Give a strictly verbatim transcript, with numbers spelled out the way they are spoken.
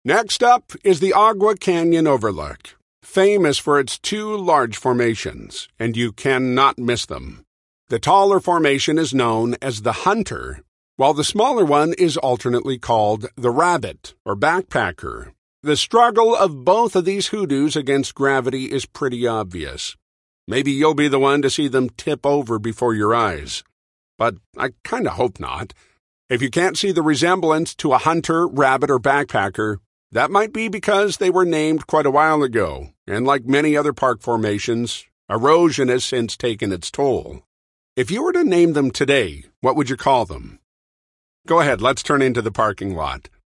Next up is the Agua Canyon Overlook, famous for its two large formations, and you cannot miss them. The taller formation is known as the Hunter, while the smaller one is alternately called the Rabbit or Backpacker. The struggle of both of these hoodoos against gravity is pretty obvious. Maybe you'll be the one to see them tip over before your eyes. But I kinda hope not. If you can't see the resemblance to a hunter, rabbit, or backpacker, that might be because they were named quite a while ago, and like many other park formations, erosion has since taken its toll. If you were to name them today, what would you call them? Go ahead, let's turn into the parking lot.